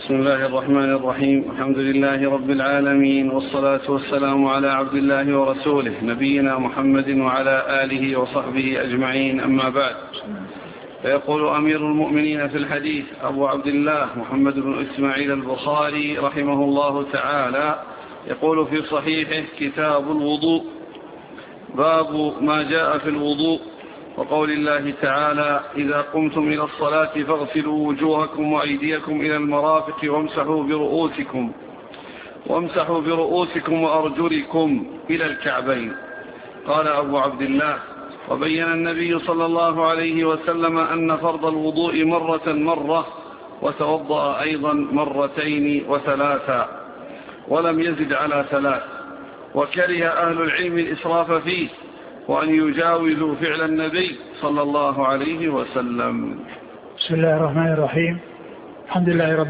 بسم الله الرحمن الرحيم. الحمد لله رب العالمين، والصلاة والسلام على عبد الله ورسوله نبينا محمد وعلى آله وصحبه أجمعين، أما بعد. فيقول أمير المؤمنين في الحديث أبو عبد الله محمد بن إسماعيل البخاري رحمه الله تعالى، يقول في صحيحه: كتاب الوضوء، باب ما جاء في الوضوء، وقول الله تعالى: إذا قمتم إلى الصلاة فاغسلوا وجوهكم وأيديكم إلى المرافق وامسحوا برؤوسكم وأرجلكم إلى الكعبين. قال أبو عبد الله: وبين النبي صلى الله عليه وسلم أن فرض الوضوء مرة، وتوضأ أيضا مرتين وثلاثا، ولم يزد على ثلاث. وكره أهل العلم الإسراف فيه، وأن يجاوزوا فعل النبي صلى الله عليه وسلم. بسم الله الرحمن الرحيم. الحمد لله رب